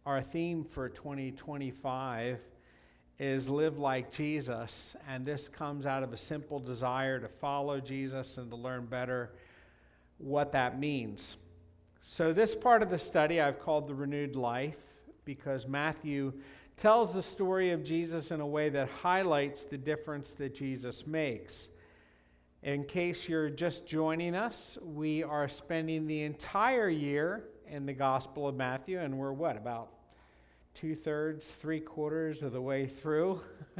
Our theme for 2025 is Live Like Jesus, and this comes out of a simple desire to follow Jesus and to learn better what that means. So this part of the study I've called The Renewed Life because Matthew tells the story of Jesus in a way that highlights the difference that Jesus makes. In case you're just joining us, we are spending the entire year in the Gospel of Matthew, and we're about 2/3, 3/4 of the way through.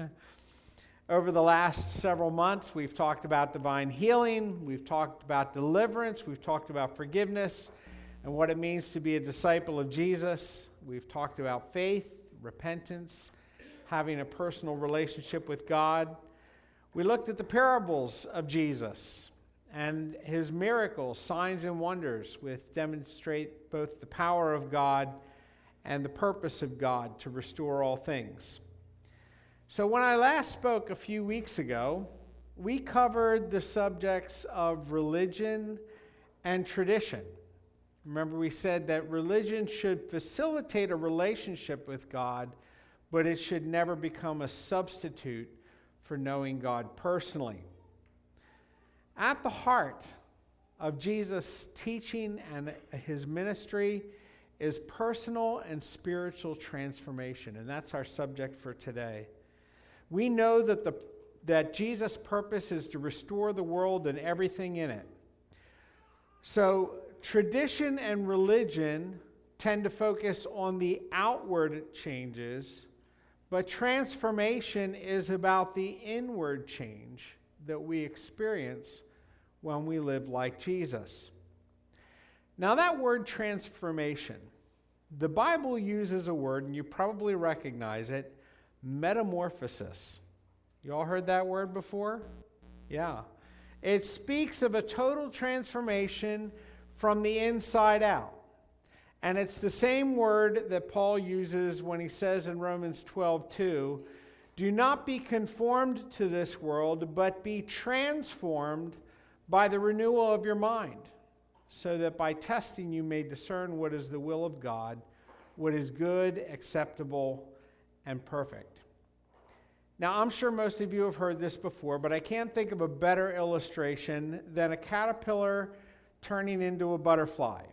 Over the last several months, we've talked about divine healing, we've talked about deliverance, we've talked about forgiveness and what it means to be a disciple of Jesus. We've talked about faith, repentance, having a personal relationship with God. We looked at the parables of Jesus and his miracles, signs and wonders, which demonstrate both the power of God and the purpose of God to restore all things. So when I last spoke a few weeks ago, we covered the subjects of religion and tradition. Remember, we said that religion should facilitate a relationship with God, but it should never become a substitute for knowing God personally. At the heart of Jesus' teaching and his ministry is personal and spiritual transformation, and that's our subject for today. We know that Jesus' purpose is to restore the world and everything in it. So tradition and religion tend to focus on the outward changes, but transformation is about the inward change that we experience when we live like Jesus. Now that word transformation, the Bible uses a word, and you probably recognize it, metamorphosis. You all heard that word before? Yeah. It speaks of a total transformation from the inside out. And it's the same word that Paul uses when he says in Romans 12:2, "Do not be conformed to this world, but be transformed by the renewal of your mind, so that by testing you may discern what is the will of God, what is good, acceptable, and perfect." Now, I'm sure most of you have heard this before, but I can't think of a better illustration than a caterpillar turning into a butterfly.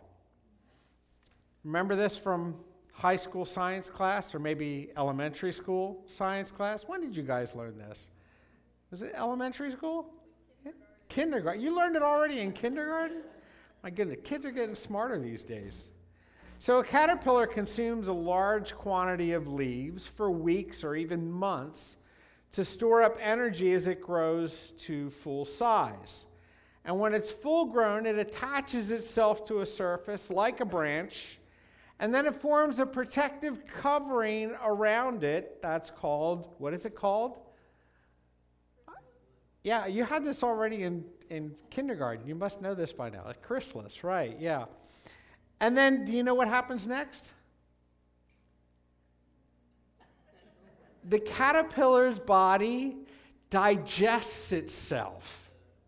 Remember this from high school science class or maybe elementary school science class? When did you guys learn this? Was it elementary school? Kindergarten. You learned it already in kindergarten? My goodness, kids are getting smarter these days. So a caterpillar consumes a large quantity of leaves for weeks or even months to store up energy as it grows to full size. And when it's full grown, it attaches itself to a surface like a branch, and then it forms a protective covering around it. That's called, what is it called? Yeah, you had this already in kindergarten. You must know this by now. A chrysalis, right, yeah. And then, do you know what happens next? The caterpillar's body digests itself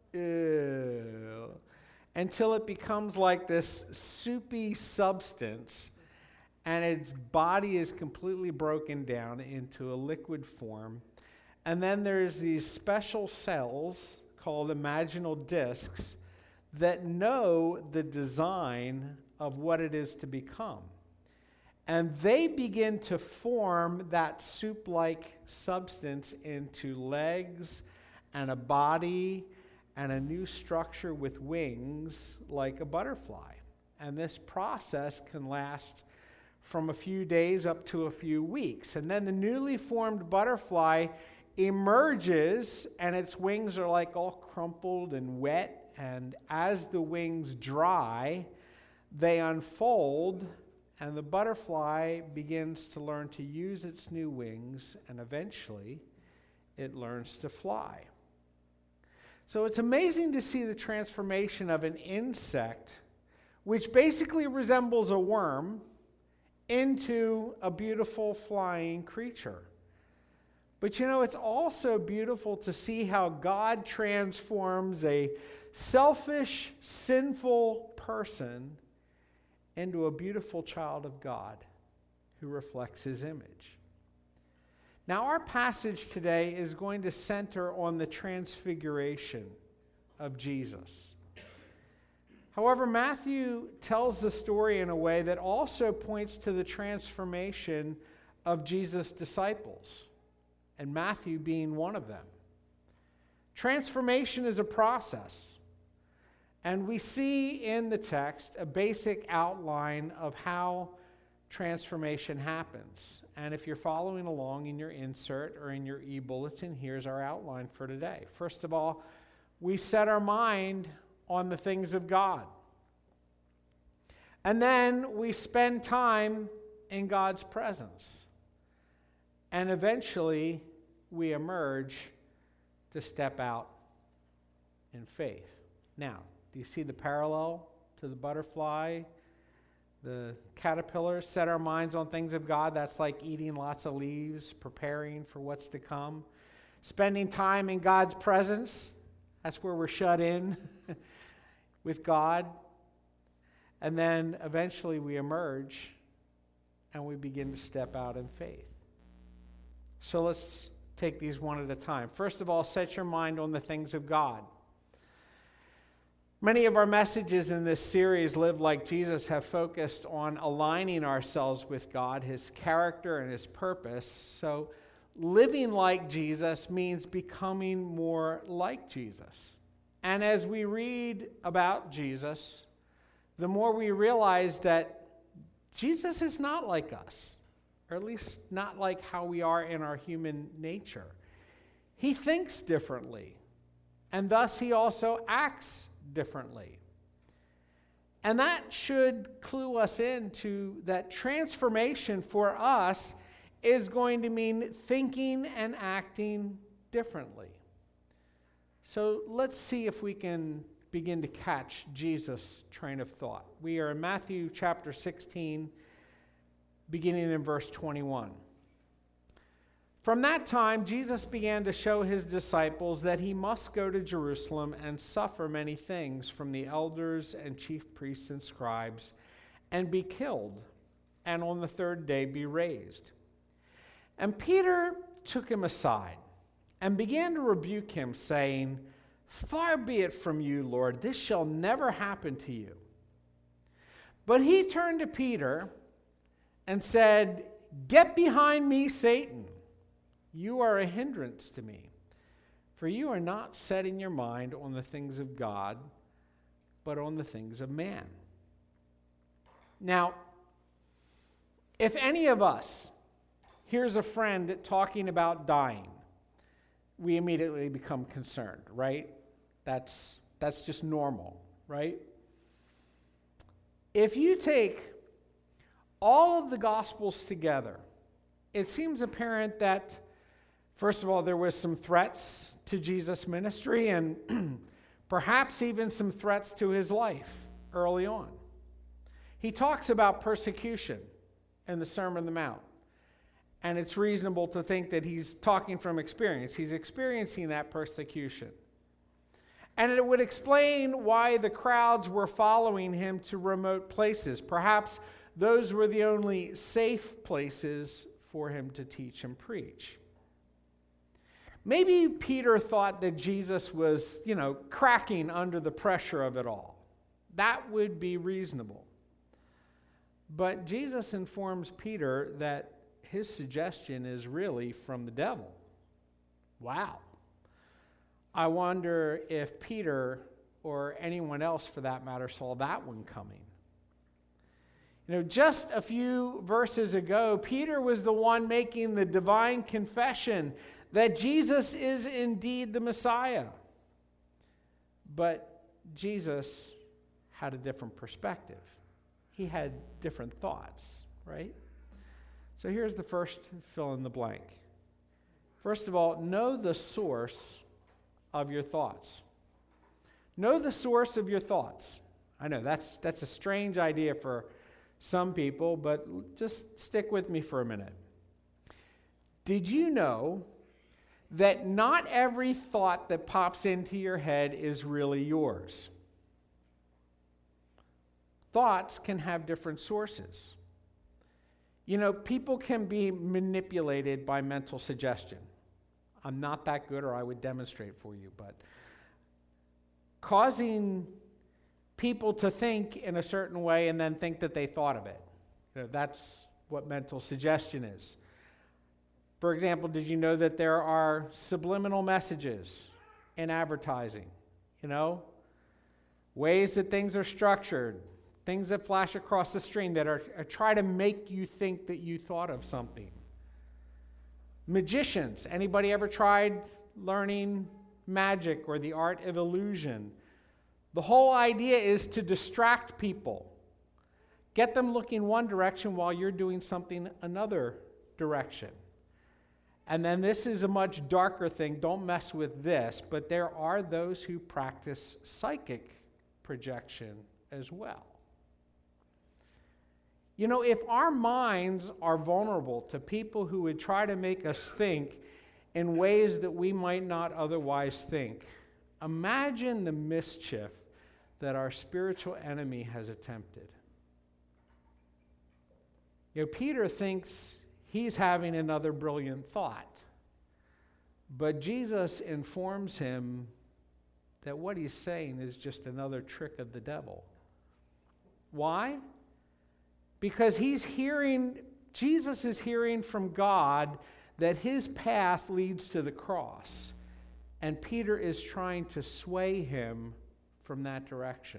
until it becomes like this soupy substance, and its body is completely broken down into a liquid form. And then there's these special cells called imaginal discs that know the design of what it is to become. And they begin to form that soup-like substance into legs and a body and a new structure with wings like a butterfly. And this process can last from a few days up to a few weeks. And then the newly formed butterfly emerges, and its wings are like all crumpled and wet. And as the wings dry, they unfold, and the butterfly begins to learn to use its new wings, and eventually it learns to fly. So it's amazing to see the transformation of an insect, which basically resembles a worm, into a beautiful flying creature. But you know, it's also beautiful to see how God transforms a selfish, sinful person into a beautiful child of God who who reflects his image. Now, our passage today is going to center on the transfiguration of Jesus. However, Matthew tells the story in a way that also points to the transformation of Jesus' disciples, and Matthew being one of them. Transformation is a process, and we see in the text a basic outline of how transformation happens. And if you're following along in your insert or in your e-bulletin, here's our outline for today. First of all, we set our mind on the things of God. And then we spend time in God's presence. And eventually, we emerge to step out in faith. Now, do you see the parallel to the butterfly, the caterpillar? Set our minds on things of God. That's like eating lots of leaves, preparing for what's to come. Spending time in God's presence. That's where we're shut in with God. And then eventually we emerge and we begin to step out in faith. So let's take these one at a time. First of all, set your mind on the things of God. Many of our messages in this series, Live Like Jesus, have focused on aligning ourselves with God, his character and his purpose. So living like Jesus means becoming more like Jesus. And as we read about Jesus, the more we realize that Jesus is not like us, or at least not like how we are in our human nature. He thinks differently, and thus he also acts differently. And that should clue us into that transformation for us is going to mean thinking and acting differently. So let's see if we can begin to catch Jesus' train of thought. We are in Matthew chapter 16, beginning in verse 21. From that time, Jesus began to show his disciples that he must go to Jerusalem and suffer many things from the elders and chief priests and scribes, and be killed, and on the third day be raised. And Peter took him aside and began to rebuke him, saying, "Far be it from you, Lord, this shall never happen to you." But he turned to Peter and said, "Get behind me, Satan. You are a hindrance to me, for you are not setting your mind on the things of God, but on the things of man." Now, if any of us hears a friend talking about dying, we immediately become concerned, right? That's just normal, right? If you take all of the Gospels together, it seems apparent that, first of all, there was some threats to Jesus' ministry and perhaps even some threats to his life early on. He talks about persecution in the Sermon on the Mount, and it's reasonable to think that he's talking from experience. He's experiencing that persecution. And it would explain why the crowds were following him to remote places. Perhaps those were the only safe places for him to teach and preach. Maybe Peter thought that Jesus was, cracking under the pressure of it all. That would be reasonable. But Jesus informs Peter that his suggestion is really from the devil. Wow. I wonder if Peter, or anyone else for that matter, saw that one coming. Just a few verses ago, Peter was the one making the divine confession that Jesus is indeed the Messiah. But Jesus had a different perspective. He had different thoughts, right? So here's the first fill in the blank. First of all, know the source of your thoughts. Know the source of your thoughts. I know that's a strange idea for some people, but just stick with me for a minute. Did you know that not every thought that pops into your head is really yours? Thoughts can have different sources. You know, people can be manipulated by mental suggestion. I'm not that good, or I would demonstrate for you, but causing people to think in a certain way and then think that they thought of it. You know, that's what mental suggestion is. For example, did you know that there are subliminal messages in advertising? You know, ways that things are structured, things that flash across the screen that are try to make you think that you thought of something. Magicians, anybody ever tried learning magic or the art of illusion? The whole idea is to distract people. Get them looking one direction while you're doing something another direction. And then this is a much darker thing. Don't mess with this. But there are those who practice psychic projection as well. You know, if our minds are vulnerable to people who would try to make us think in ways that we might not otherwise think, imagine the mischief that our spiritual enemy has attempted. You know, Peter thinks he's having another brilliant thought, but Jesus informs him that what he's saying is just another trick of the devil. Why? Because Jesus is hearing from God that his path leads to the cross, and Peter is trying to sway him from that direction.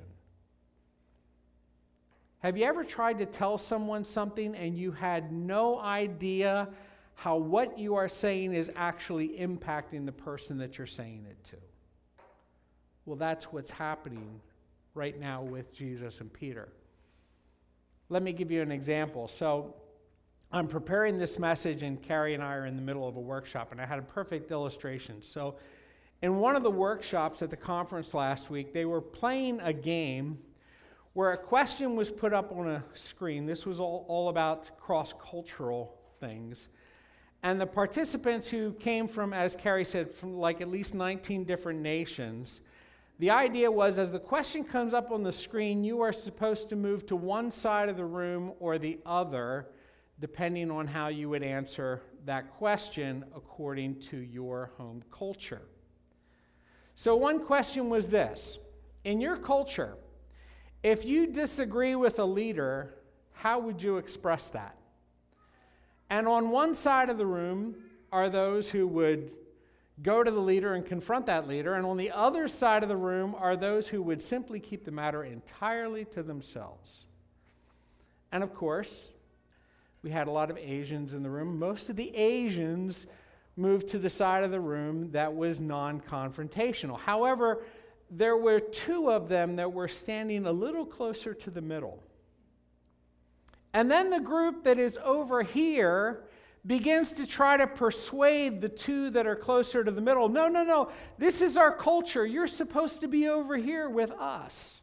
Have you ever tried to tell someone something and you had no idea how what you are saying is actually impacting the person that you're saying it to? Well, that's what's happening right now with Jesus and Peter. Let me give you an example. So I'm preparing this message, and Carrie and I are in the middle of a workshop, and I had a perfect illustration. So in one of the workshops at the conference last week, they were playing a game where a question was put up on a screen. This was all about cross-cultural things. And the participants who came from, as Carrie said, from like at least 19 different nations, the idea was, as the question comes up on the screen, you are supposed to move to one side of the room or the other, depending on how you would answer that question according to your home culture. So one question was this: in your culture, if you disagree with a leader, how would you express that? And on one side of the room are those who would go to the leader and confront that leader, and on the other side of the room are those who would simply keep the matter entirely to themselves. And of course, we had a lot of Asians in the room. Most of the Asians moved to the side of the room that was non-confrontational. However, there were two of them that were standing a little closer to the middle. And then the group that is over here begins to try to persuade the two that are closer to the middle. No, this is our culture. You're supposed to be over here with us.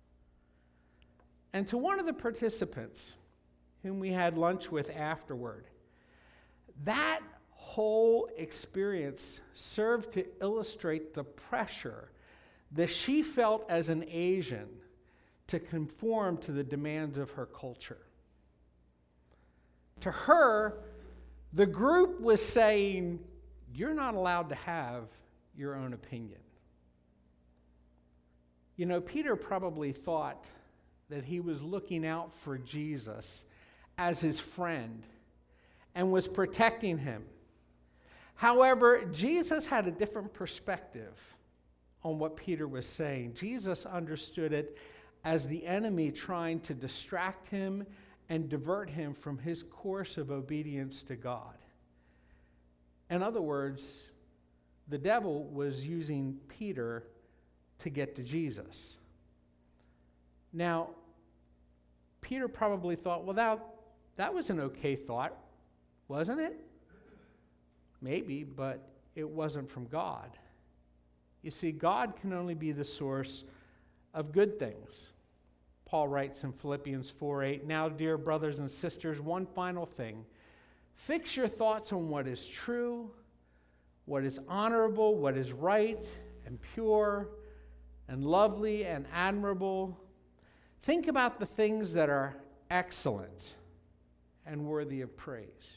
And to one of the participants, whom we had lunch with afterward, that whole experience served to illustrate the pressure that she felt as an Asian to conform to the demands of her culture. To her, the group was saying, you're not allowed to have your own opinion. You know, Peter probably thought that he was looking out for Jesus as his friend and was protecting him. However, Jesus had a different perspective on what Peter was saying. Jesus understood it as the enemy trying to distract him and divert him from his course of obedience to God. In other words, the devil was using Peter to get to Jesus. Now, Peter probably thought, well, that was an okay thought, wasn't it? Maybe, but it wasn't from God. You see, God can only be the source of good things. Paul writes in Philippians 4:8, now, dear brothers and sisters, one final thing. Fix your thoughts on what is true, what is honorable, what is right and pure and lovely and admirable. Think about the things that are excellent and worthy of praise.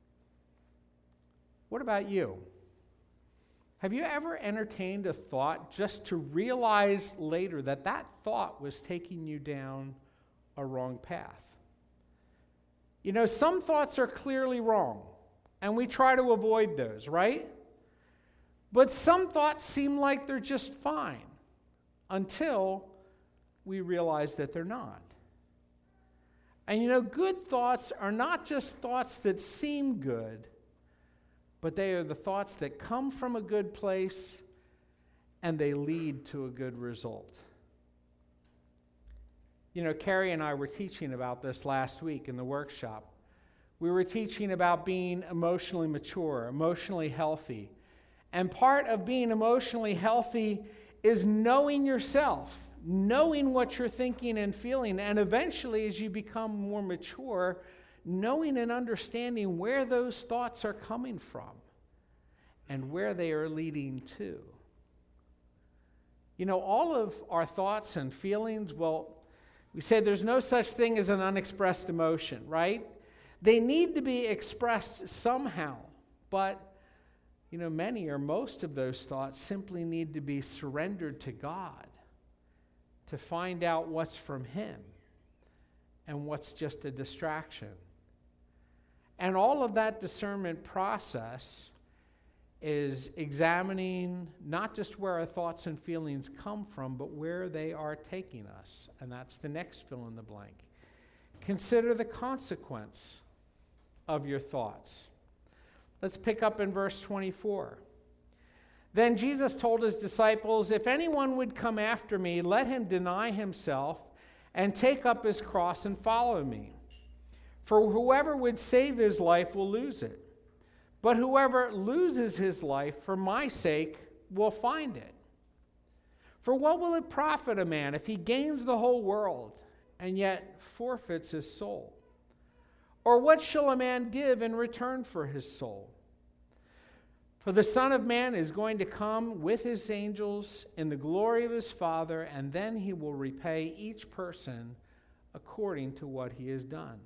What about you? Have you ever entertained a thought just to realize later that that thought was taking you down a wrong path? You know, some thoughts are clearly wrong, and we try to avoid those, right? But some thoughts seem like they're just fine until we realize that they're not. And you know, good thoughts are not just thoughts that seem good, but they are the thoughts that come from a good place and they lead to a good result. You know, Carrie and I were teaching about this last week in the workshop. We were teaching about being emotionally mature, emotionally healthy. And part of being emotionally healthy is knowing yourself, knowing what you're thinking and feeling, and eventually, as you become more mature, knowing and understanding where those thoughts are coming from and where they are leading to. You know, all of our thoughts and feelings, well, we say there's no such thing as an unexpressed emotion, right? They need to be expressed somehow, but you know, many or most of those thoughts simply need to be surrendered to God to find out what's from Him and what's just a distraction. And all of that discernment process is examining not just where our thoughts and feelings come from, but where they are taking us. And that's the next fill in the blank. Consider the consequence of your thoughts. Let's pick up in verse 24. Then Jesus told his disciples, "If anyone would come after me, let him deny himself and take up his cross and follow me. For whoever would save his life will lose it. But whoever loses his life for my sake will find it. For what will it profit a man if he gains the whole world and yet forfeits his soul? Or what shall a man give in return for his soul? For the Son of Man is going to come with his angels in the glory of his Father, and then he will repay each person according to what he has done.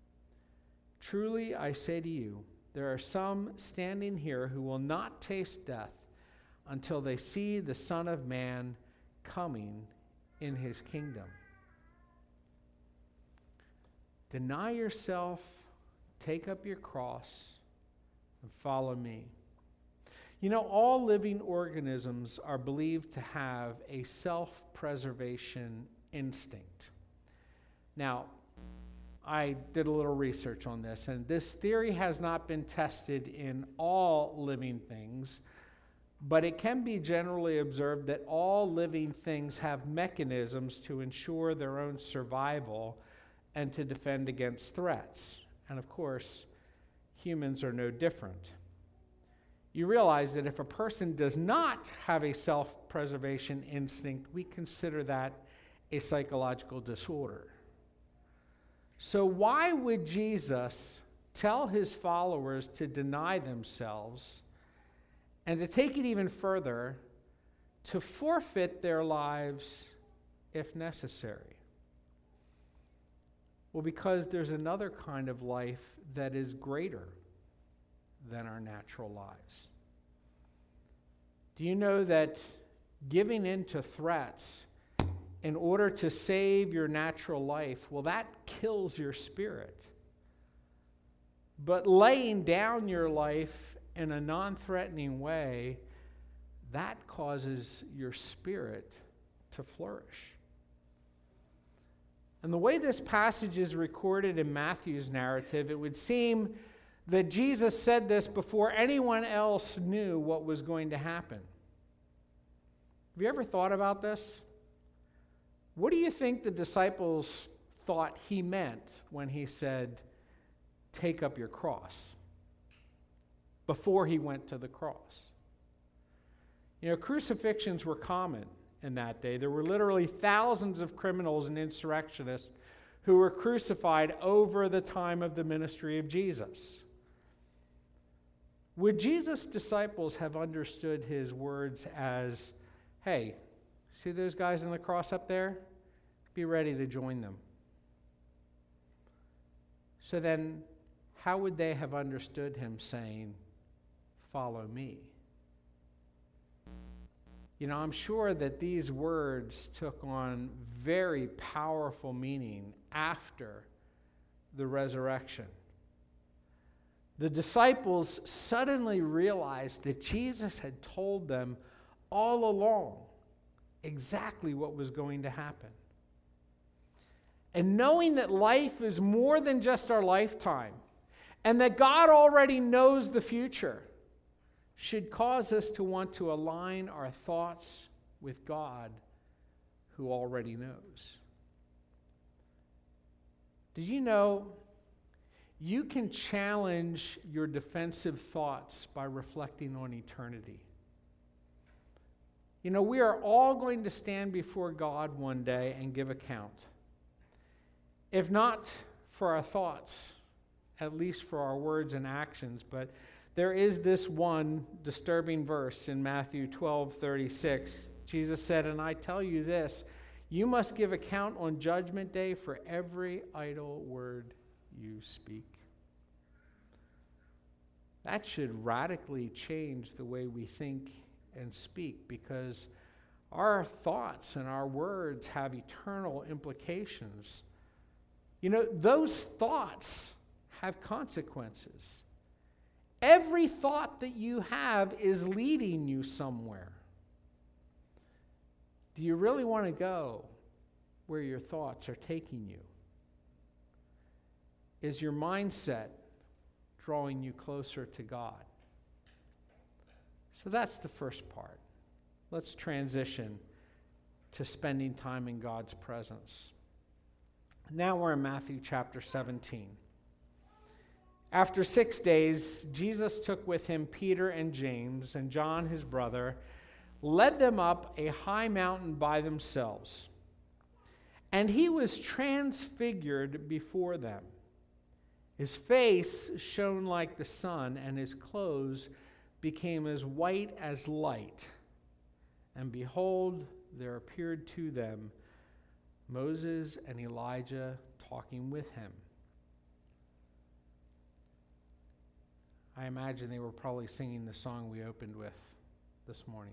Truly, I say to you, there are some standing here who will not taste death until they see the Son of Man coming in his kingdom." Deny yourself, take up your cross, and follow me. You know, all living organisms are believed to have a self-preservation instinct. Now, I did a little research on this, and this theory has not been tested in all living things, but it can be generally observed that all living things have mechanisms to ensure their own survival and to defend against threats. And of course, humans are no different. You realize that if a person does not have a self-preservation instinct, we consider that a psychological disorder. So why would Jesus tell his followers to deny themselves and to take it even further, to forfeit their lives if necessary? Well, because there's another kind of life that is greater than our natural lives. Do you know that giving in to threats in order to save your natural life, well, that kills your spirit. But laying down your life in a non-threatening way, that causes your spirit to flourish. And the way this passage is recorded in Matthew's narrative, it would seem that Jesus said this before anyone else knew what was going to happen. Have you ever thought about this? What do you think the disciples thought he meant when he said, "Take up your cross," before he went to the cross? You know, crucifixions were common in that day. There were literally thousands of criminals and insurrectionists who were crucified over the time of the ministry of Jesus. Would Jesus' disciples have understood his words as, "Hey, see those guys on the cross up there? Be ready to join them"? So then, how would they have understood him saying, "Follow me"? You know, I'm sure that these words took on very powerful meaning after the resurrection. The disciples suddenly realized that Jesus had told them all along exactly what was going to happen. And knowing that life is more than just our lifetime, and that God already knows the future, should cause us to want to align our thoughts with God, who already knows. Did you know you can challenge your defensive thoughts by reflecting on eternity? You know, we are all going to stand before God one day and give account. If not for our thoughts, at least for our words and actions. But there is this one disturbing verse in Matthew 12:36. Jesus said, "And I tell you this, you must give account on Judgment Day for every idle word you speak." That should radically change the way we think and speak, because our thoughts and our words have eternal implications. You know, those thoughts have consequences. Every thought that you have is leading you somewhere. Do you really want to go where your thoughts are taking you? Is your mindset drawing you closer to God? So that's the first part. Let's transition to spending time in God's presence. Now we're in Matthew chapter 17. After 6 days, Jesus took with him Peter and James and John his brother, led them up a high mountain by themselves. And he was transfigured before them. His face shone like the sun, and his clothes became as white as light. And behold, there appeared to them Moses and Elijah talking with him. I imagine they were probably singing the song we opened with this morning.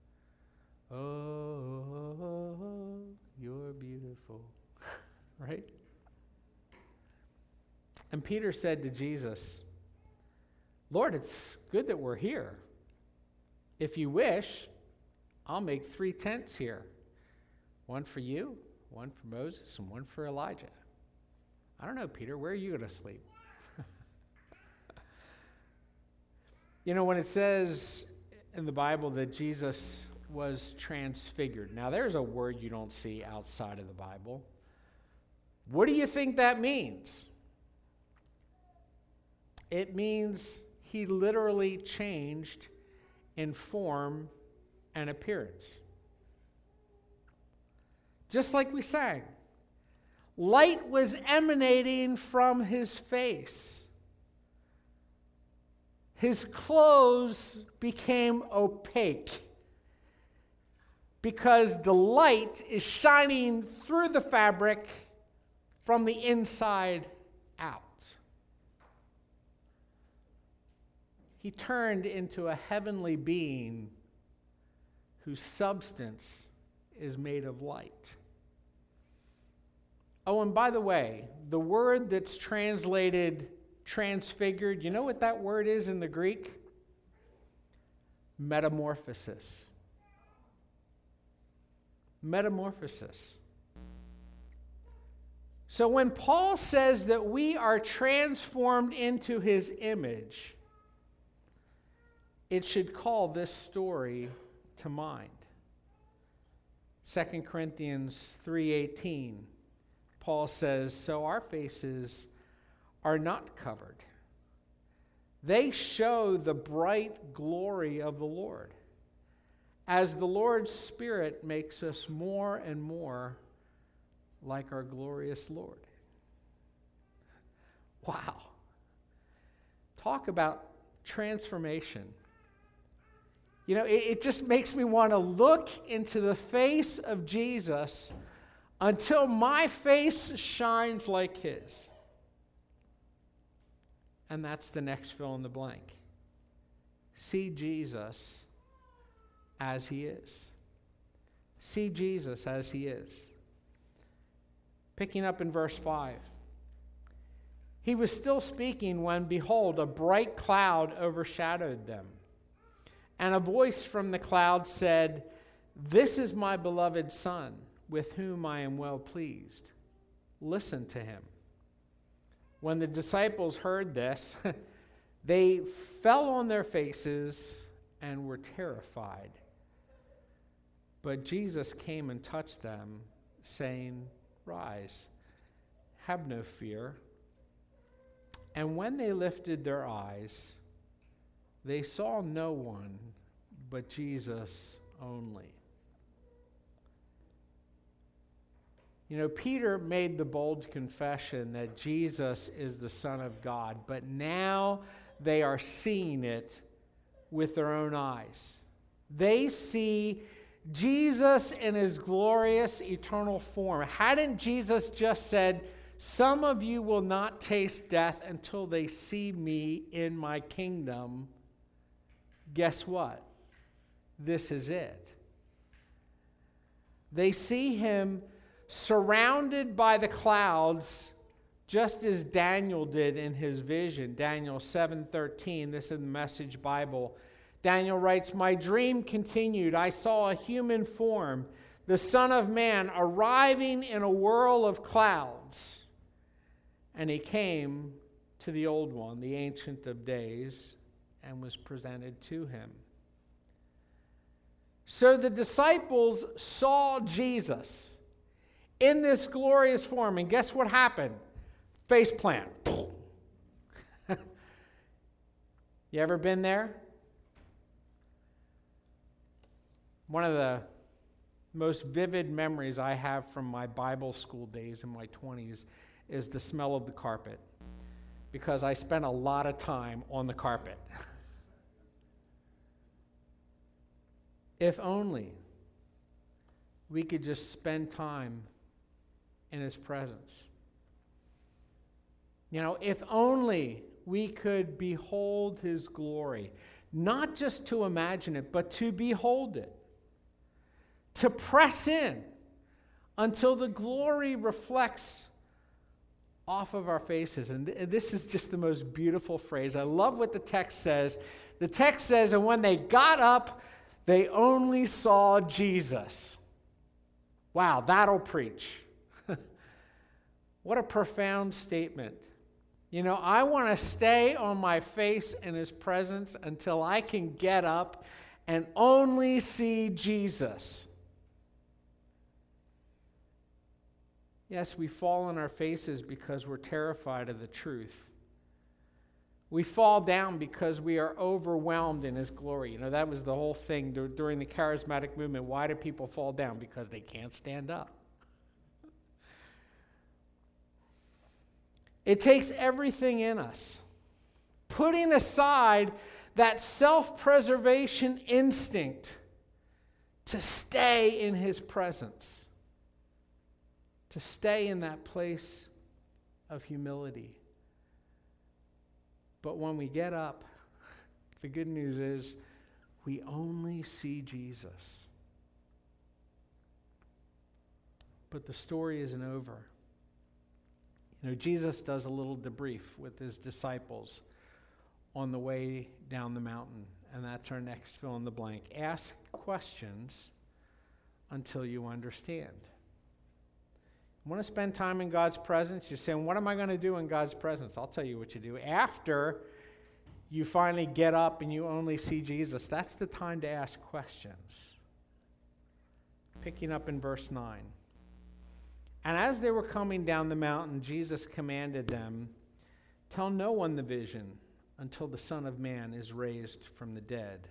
Oh, you're beautiful. Right? And Peter said to Jesus, "Lord, it's good that we're here. If you wish, I'll make 3 tents here. One for you, one for Moses, and one for Elijah." I don't know, Peter, where are you going to sleep? You know, when it says in the Bible that Jesus was transfigured, now there's a word you don't see outside of the Bible. What do you think that means? It means he literally changed in form and appearance. Just like we sang, light was emanating from his face. His clothes became opaque because the light is shining through the fabric from the inside out. He turned into a heavenly being whose substance is made of light. Oh, and by the way, the word that's translated transfigured, you know what that word is in the Greek? Metamorphosis. Metamorphosis. So when Paul says that we are transformed into his image, it should call this story to mind. 2 Corinthians 3:18, Paul says, "So our faces are not covered. They show the bright glory of the Lord, as the Lord's Spirit makes us more and more like our glorious Lord." Wow. Talk about transformation. You know, it just makes me want to look into the face of Jesus until my face shines like his. And that's the next fill in the blank. See Jesus as he is. See Jesus as he is. Picking up in verse 5. He was still speaking when, behold, a bright cloud overshadowed them. And a voice from the cloud said, "This is my beloved Son, with whom I am well pleased. Listen to him." When the disciples heard this, they fell on their faces and were terrified. But Jesus came and touched them, saying, "Rise, have no fear." And when they lifted their eyes, they saw no one but Jesus only. You know, Peter made the bold confession that Jesus is the Son of God, but now they are seeing it with their own eyes. They see Jesus in his glorious eternal form. Hadn't Jesus just said, "Some of you will not taste death until they see me in my kingdom"? Guess what? This is it. They see him surrounded by the clouds, just as Daniel did in his vision. Daniel 7:13, this is the Message Bible. Daniel writes, "My dream continued. I saw a human form, the Son of Man, arriving in a whirl of clouds. And he came to the Old One, the Ancient of Days, and was presented to him." So the disciples saw Jesus in this glorious form, and guess what happened? Face plant. You ever been there? One of the most vivid memories I have from my Bible school days in my 20s is the smell of the carpet, because I spent a lot of time on the carpet. If only we could just spend time in his presence. You know, if only we could behold his glory, not just to imagine it, but to behold it, to press in until the glory reflects off of our faces. And this is just the most beautiful phrase. I love what the text says. The text says, "And when they got up, they only saw Jesus." Wow, that'll preach. What a profound statement. You know, I want to stay on my face in his presence until I can get up and only see Jesus. Yes, we fall on our faces because we're terrified of the truth. We fall down because we are overwhelmed in his glory. You know, that was the whole thing during the charismatic movement. Why do people fall down? Because they can't stand up. It takes everything in us, putting aside that self-preservation instinct, to stay in his presence, to stay in that place of humility. But when we get up, the good news is we only see Jesus. But the story isn't over. You know, Jesus does a little debrief with his disciples on the way down the mountain, and that's our next fill in the blank. Ask questions until you understand. You want to spend time in God's presence? You're saying, what am I going to do in God's presence? I'll tell you what you do. After you finally get up and you only see Jesus, that's the time to ask questions. Picking up in verse 9. "And as they were coming down the mountain, Jesus commanded them, 'Tell no one the vision until the Son of Man is raised from the dead.'"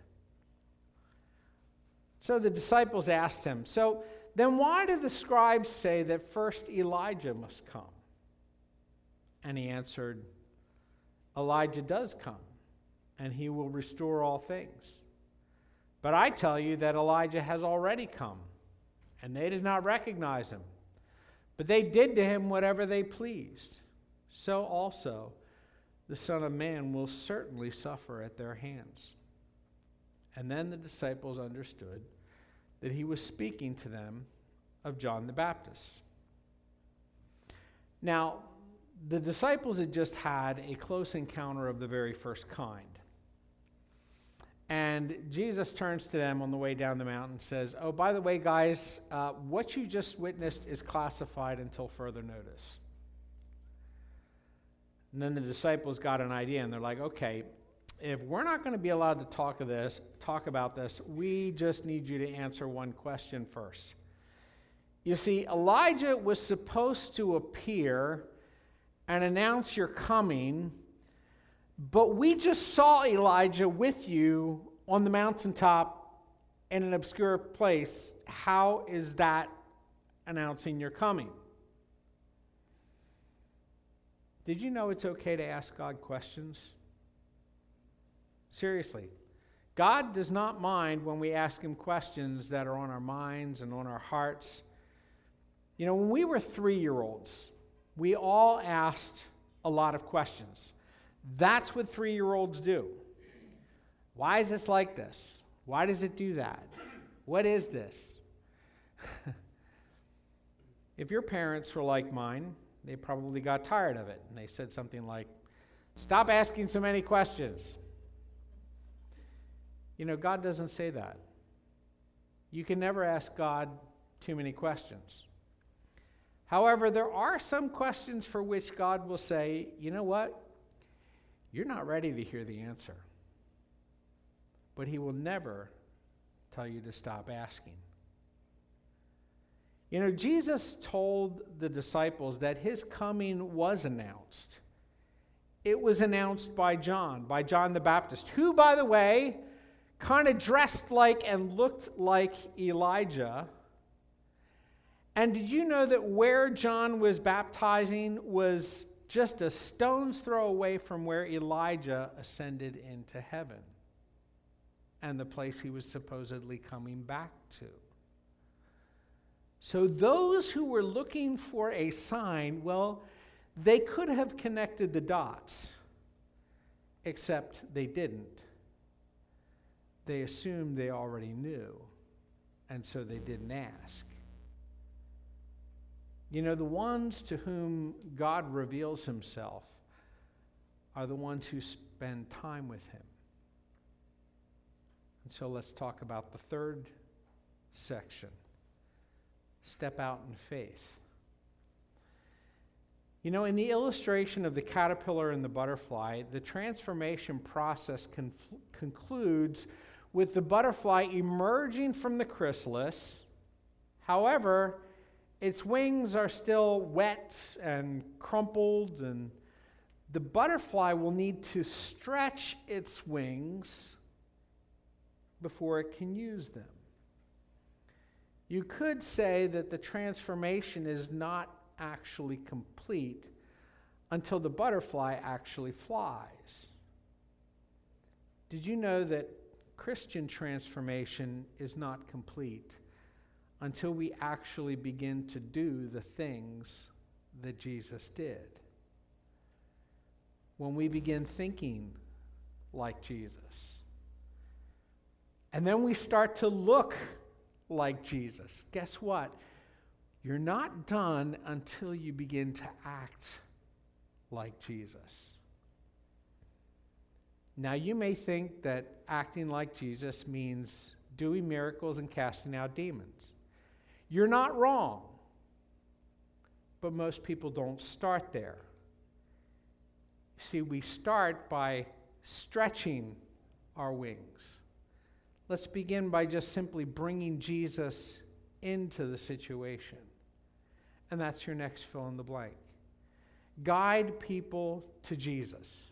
So the disciples asked him, "So then why do the scribes say that first Elijah must come?" And he answered, "Elijah does come, and he will restore all things. But I tell you that Elijah has already come, and they did not recognize him. But they did to him whatever they pleased. So also the Son of Man will certainly suffer at their hands." And then the disciples understood that he was speaking to them of John the Baptist. Now, the disciples had just had a close encounter of the very first kind. And Jesus turns to them on the way down the mountain and says, "Oh, by the way, guys, what you just witnessed is classified until further notice." And then the disciples got an idea, and they're like, "Okay, if we're not going to be allowed to talk about this, we just need you to answer one question first." You see, Elijah was supposed to appear and announce your coming, but we just saw Elijah with you on the mountaintop in an obscure place. How is that announcing your coming? Did you know it's okay to ask God questions? Seriously. God does not mind when we ask him questions that are on our minds and on our hearts. You know, when we were 3-year-olds, we all asked a lot of questions. That's what 3-year-olds do. Why is this like this? Why does it do that? What is this? If your parents were like mine, they probably got tired of it, and they said something like, "Stop asking so many questions." You know, God doesn't say that. You can never ask God too many questions. However, there are some questions for which God will say, "You know what? You're not ready to hear the answer." But he will never tell you to stop asking. You know, Jesus told the disciples that his coming was announced. It was announced by John the Baptist, who, by the way, kind of dressed like and looked like Elijah. And did you know that where John was baptizing was just a stone's throw away from where Elijah ascended into heaven and the place he was supposedly coming back to? So those who were looking for a sign, well, they could have connected the dots, except they didn't. They assumed they already knew, and so they didn't ask. You know, the ones to whom God reveals himself are the ones who spend time with him. And so let's talk about the third section. Step out in faith. You know, in the illustration of the caterpillar and the butterfly, the transformation process concludes with the butterfly emerging from the chrysalis. However, its wings are still wet and crumpled, and the butterfly will need to stretch its wings before it can use them. You could say that the transformation is not actually complete until the butterfly actually flies. Did you know that Christian transformation is not complete until we actually begin to do the things that Jesus did? When we begin thinking like Jesus. And then we start to look like Jesus. Guess what? You're not done until you begin to act like Jesus. Now, you may think that acting like Jesus means doing miracles and casting out demons. You're not wrong. But most people don't start there. See, we start by stretching our wings. Let's begin by just simply bringing Jesus into the situation. And that's your next fill in the blank. Guide people to Jesus.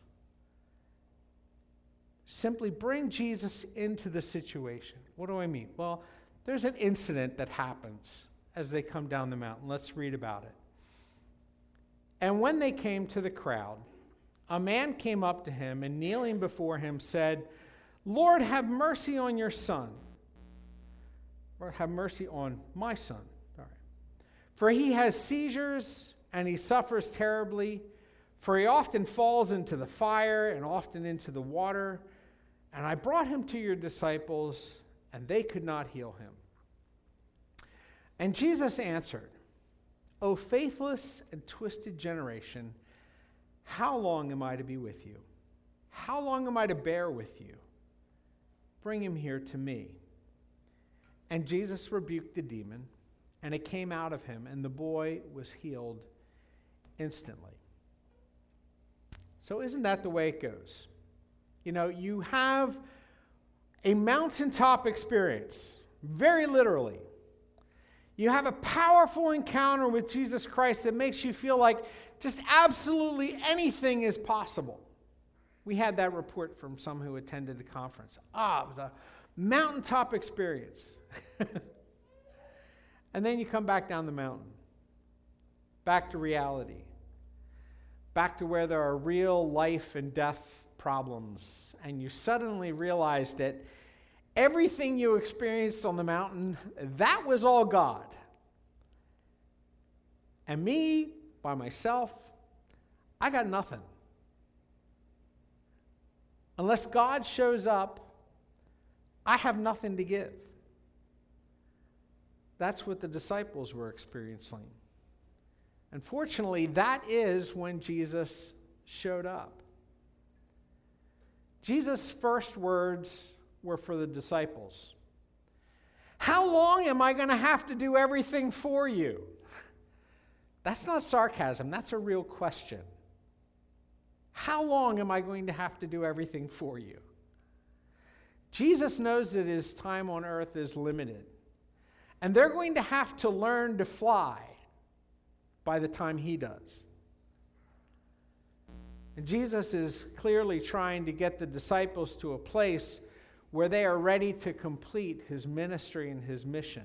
Simply bring Jesus into the situation. What do I mean? Well, there's an incident that happens as they come down the mountain. Let's read about it. And when they came to the crowd, a man came up to him and kneeling before him said, "Lord, have mercy on your son." Or have mercy on my son. For he has seizures and he suffers terribly. For he often falls into the fire and often into the water. And I brought him to your disciples, and they could not heal him. And Jesus answered, O faithless and twisted generation, how long am I to be with you? How long am I to bear with you? Bring him here to me. And Jesus rebuked the demon, and it came out of him, and the boy was healed instantly. So isn't that the way it goes? You know, you have a mountaintop experience, very literally. You have a powerful encounter with Jesus Christ that makes you feel like just absolutely anything is possible. We had that report from some who attended the conference. It was a mountaintop experience. And then you come back down the mountain, back to reality, back to where there are real life and death problems, and you suddenly realize that everything you experienced on the mountain, that was all God. And me, by myself, I got nothing. Unless God shows up, I have nothing to give. That's what the disciples were experiencing. Unfortunately, that is when Jesus showed up. Jesus' first words were for the disciples. How long am I going to have to do everything for you? That's not sarcasm, that's a real question. How long am I going to have to do everything for you? Jesus knows that his time on earth is limited, and they're going to have to learn to fly by the time he does. And Jesus is clearly trying to get the disciples to a place where they are ready to complete his ministry and his mission.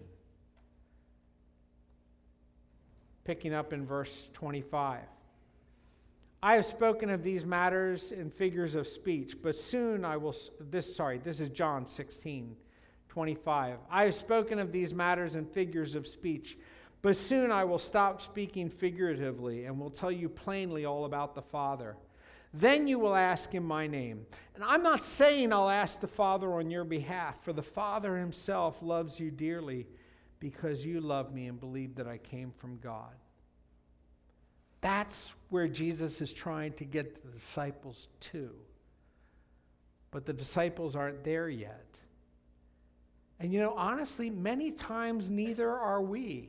Picking up in verse 25. I have spoken of these matters in figures of speech, but soon I will... This is John 16:25. I have spoken of these matters in figures of speech, but soon I will stop speaking figuratively and will tell you plainly all about the Father. Then you will ask in my name. And I'm not saying I'll ask the Father on your behalf, for the Father himself loves you dearly because you love me and believe that I came from God. That's where Jesus is trying to get the disciples to. But the disciples aren't there yet. And you know, honestly, many times neither are we.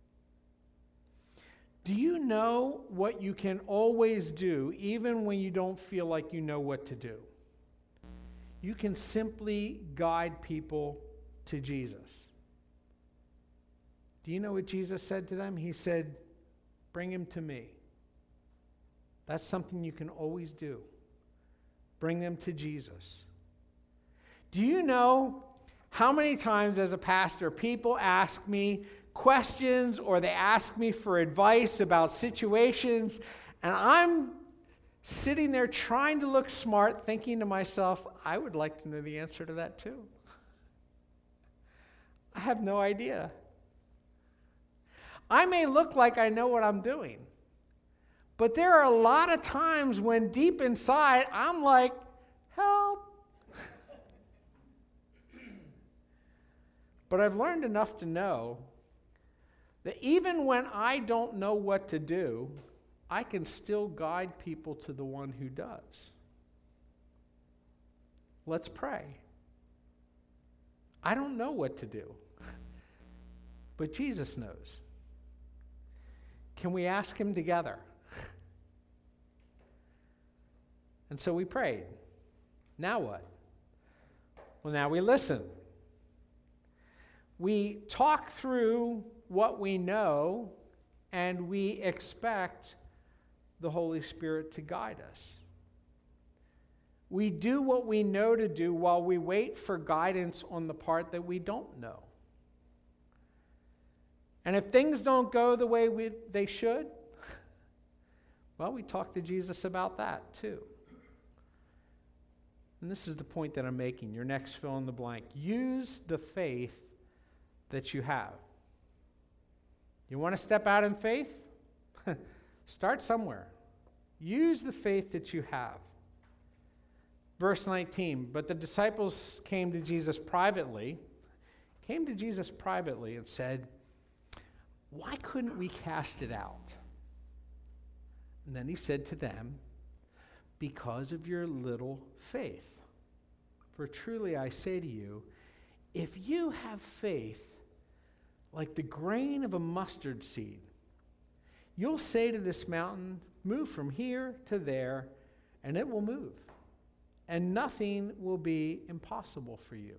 Do you know what you can always do, even when you don't feel like you know what to do? You can simply guide people to Jesus. Do you know what Jesus said to them? He said, bring him to me. That's something you can always do. Bring them to Jesus. Do you know how many times as a pastor people ask me questions or they ask me for advice about situations, and I'm sitting there trying to look smart, thinking to myself, I would like to know the answer to that too. I have no idea. I may look like I know what I'm doing, but there are a lot of times when deep inside I'm like, help. But I've learned enough to know that even when I don't know what to do, I can still guide people to the one who does. Let's pray. I don't know what to do, but Jesus knows. Can we ask him together? And so we prayed. Now what? Well, now we listen. We talk through what we know, and we expect the Holy Spirit to guide us. We do what we know to do while we wait for guidance on the part that we don't know. And if things don't go the way they should, well, we talk to Jesus about that too. And this is the point that I'm making. Your next fill in the blank. Use the faith that you have. You want to step out in faith? Start somewhere. Use the faith that you have. Verse 19, but the disciples came to Jesus privately and said, why couldn't we cast it out? And then he said to them, because of your little faith. For truly I say to you, if you have faith like the grain of a mustard seed, you'll say to this mountain, move from here to there, and it will move. And nothing will be impossible for you.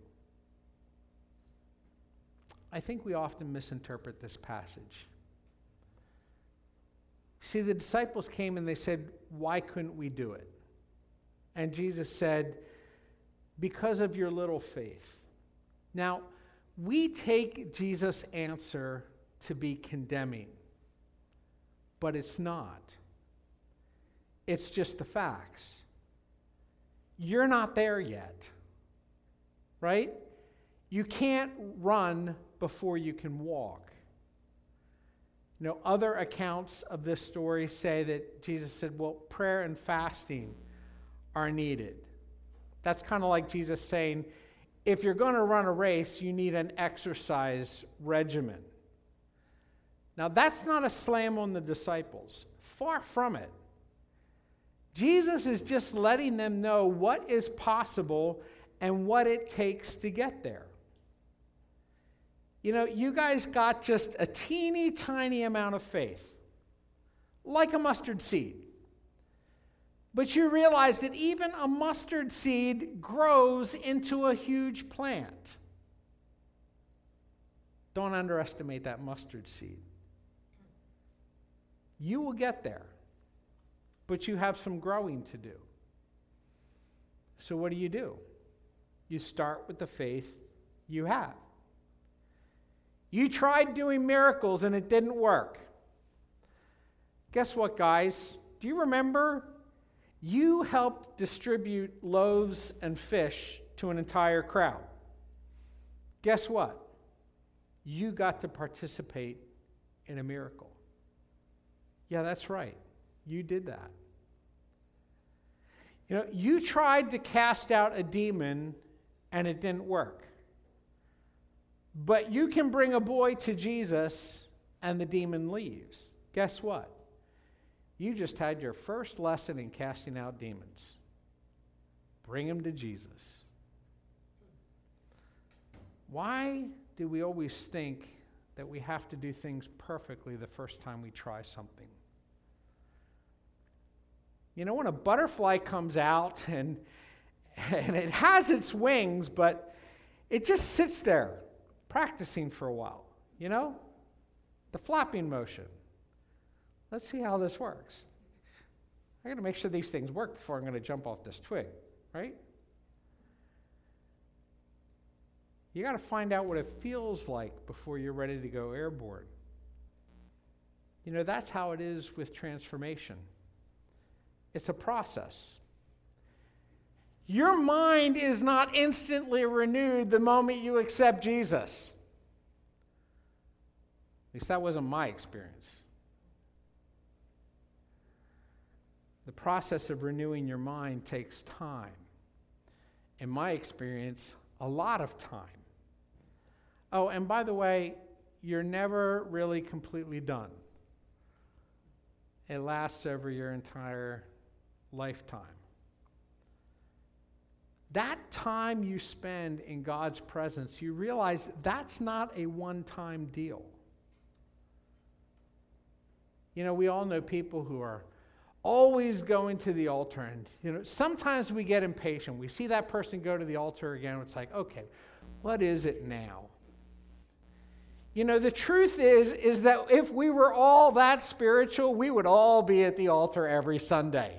I think we often misinterpret this passage. See, the disciples came and they said, why couldn't we do it? And Jesus said, because of your little faith. Now, we take Jesus' answer to be condemning, but it's not. It's just the facts. You're not there yet, right? You can't run before you can walk. You know, other accounts of this story say that Jesus said, well, prayer and fasting are needed. That's kind of like Jesus saying, if you're going to run a race, you need an exercise regimen. Now, that's not a slam on the disciples. Far from it. Jesus is just letting them know what is possible and what it takes to get there. You know, you guys got just a teeny tiny amount of faith, like a mustard seed. But you realize that even a mustard seed grows into a huge plant. Don't underestimate that mustard seed. You will get there, but you have some growing to do. So what do? You start with the faith you have. You tried doing miracles and it didn't work. Guess what, guys? Do you remember? You helped distribute loaves and fish to an entire crowd. Guess what? You got to participate in a miracle. Yeah, that's right. You did that. You know, you tried to cast out a demon and it didn't work. But you can bring a boy to Jesus and the demon leaves. Guess what? You just had your first lesson in casting out demons. Bring him to Jesus. Why do we always think that we have to do things perfectly the first time we try something? You know, when a butterfly comes out and it has its wings, but it just sits there practicing for a while, you know? The flapping motion. Let's see how this works. I got to make sure these things work before I'm going to jump off this twig, right? You got to find out what it feels like before you're ready to go airborne. You know, that's how it is with transformation. It's a process. Your mind is not instantly renewed the moment you accept Jesus. At least that wasn't my experience. The process of renewing your mind takes time. In my experience, a lot of time. Oh, and by the way, you're never really completely done. It lasts over your entire lifetime. That time you spend in God's presence, you realize that's not a one-time deal. You know, we all know people who are always going to the altar, and you know, sometimes we get impatient. We see that person go to the altar again, it's like, okay, what is it now? You know, the truth is that if we were all that spiritual, we would all be at the altar every Sunday.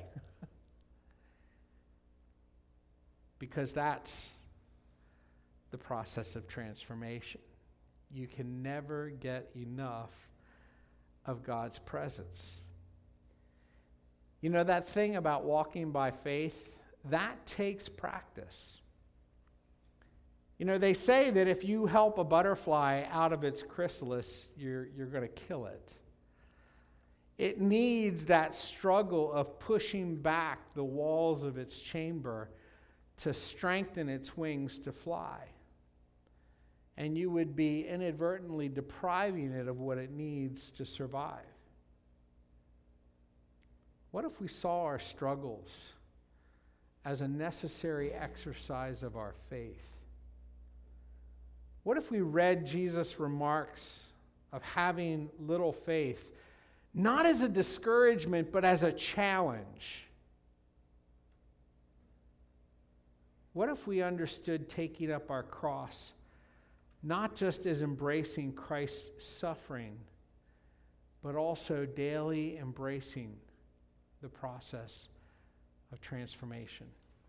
Because that's the process of transformation. You can never get enough of God's presence. You know, that thing about walking by faith, that takes practice. You know, they say that if you help a butterfly out of its chrysalis, you're going to kill it. It needs that struggle of pushing back the walls of its chamber to strengthen its wings to fly. And you would be inadvertently depriving it of what it needs to survive. What if we saw our struggles as a necessary exercise of our faith? What if we read Jesus' remarks of having little faith, not as a discouragement, but as a challenge? What if we understood taking up our cross not just as embracing Christ's suffering, but also daily embracing the process of transformation?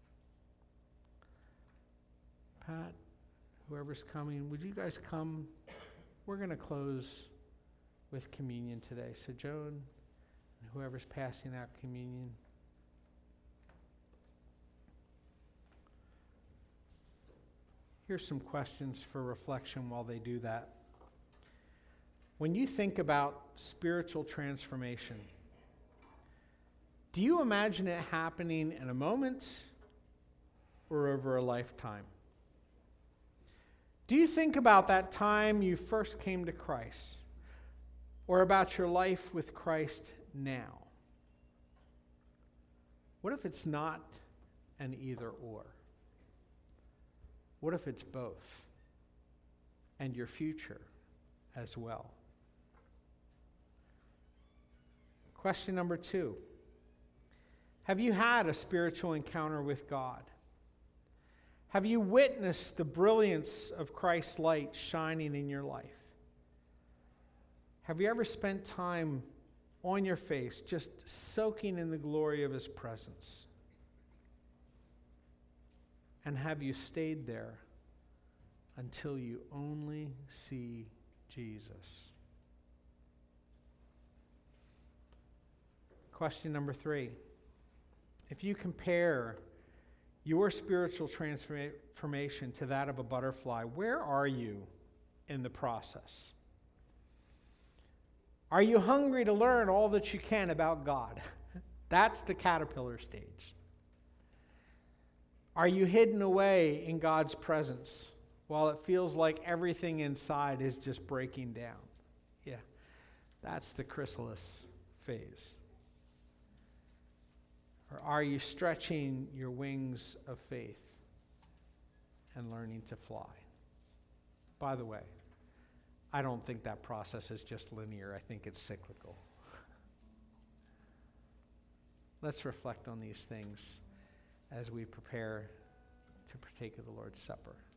Pat, whoever's coming, would you guys come? We're going to close with communion today. So Joan and whoever's passing out communion. Here's some questions for reflection while they do that. When you think about spiritual transformation, do you imagine it happening in a moment or over a lifetime? Do you think about that time you first came to Christ, or about your life with Christ now? What if it's not an either or? What if it's both, and your future as well? Question number 2. Have you had a spiritual encounter with God? Have you witnessed the brilliance of Christ's light shining in your life? Have you ever spent time on your face just soaking in the glory of His presence? And have you stayed there until you only see Jesus? Question number 3. If you compare your spiritual transformation to that of a butterfly, where are you in the process? Are you hungry to learn all that you can about God? That's the caterpillar stage. Are you hidden away in God's presence while it feels like everything inside is just breaking down? Yeah, that's the chrysalis phase. Or are you stretching your wings of faith and learning to fly? By the way, I don't think that process is just linear. I think it's cyclical. Let's reflect on these things as we prepare to partake of the Lord's Supper.